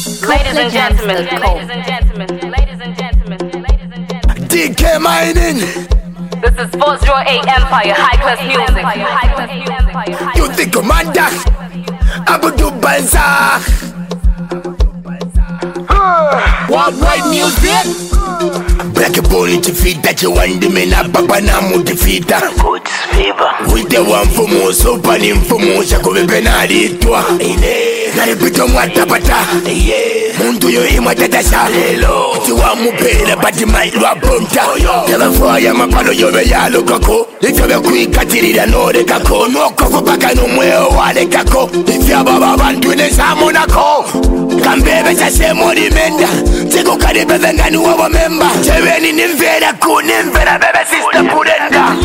Ladies and gentlemen, ladies and gentlemen, ladies and gentlemen, ladies and gentlemen. DK Mining. This is 408 Empire, high class music. High class music. You think commander? Abudu Banzar. What white music? Black bone defeat that you want the men up Babanamu defeater. God's favor. With the one for more so panim for more Shakobe Benadi to Naripito Watapata. Mundu yo imatata hello. Tiwa mupela but you might wabunta. Never for ya mapano yo ya lokako. If you be quick katirira no de kako. No kofo baka no mweo wale kako. If you baba bantu ne samonako. Kambebe cha semo di menda. Tego kade bebe ngani wawa memba. Cheveni nimvera ku nimvera bebe sister purenda.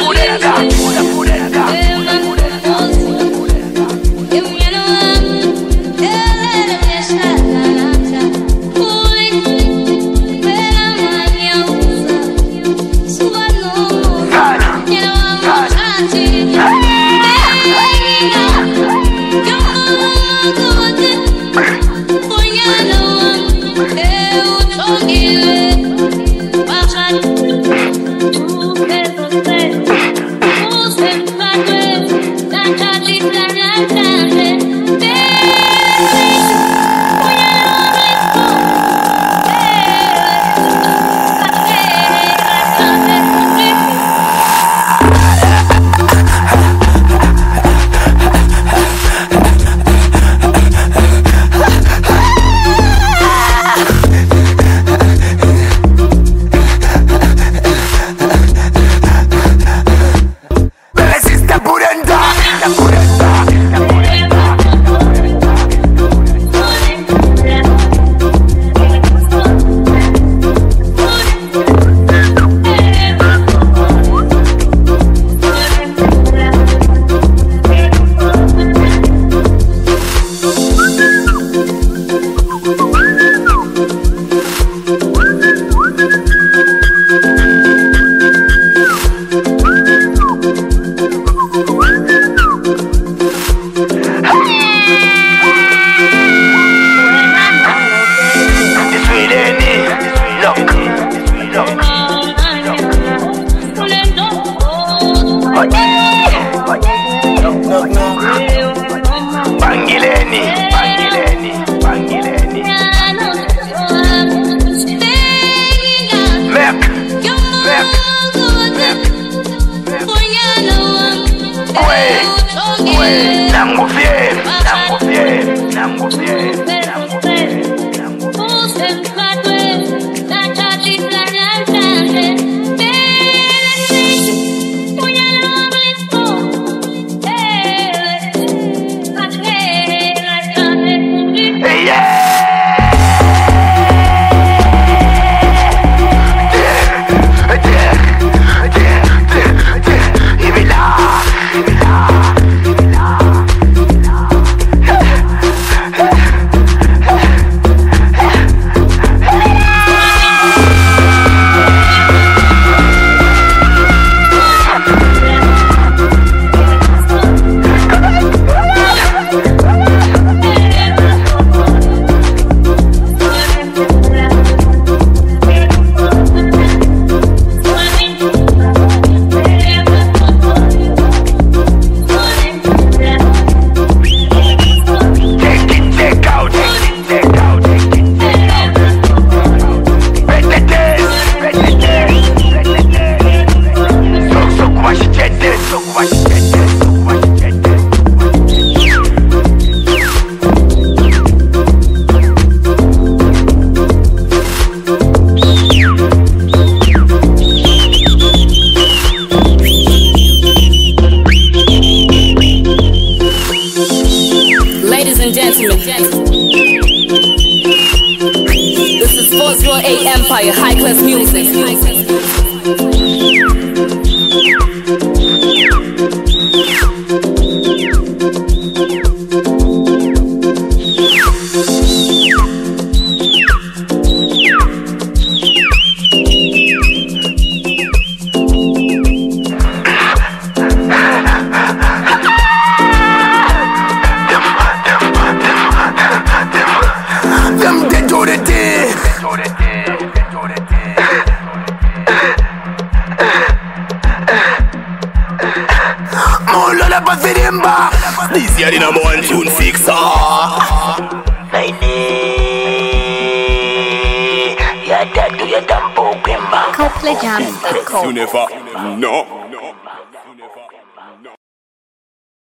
This is 408 Empire, high class music. Mala Pasirimba. This year the number one tune fixer. ColdplayJams.com. You never know.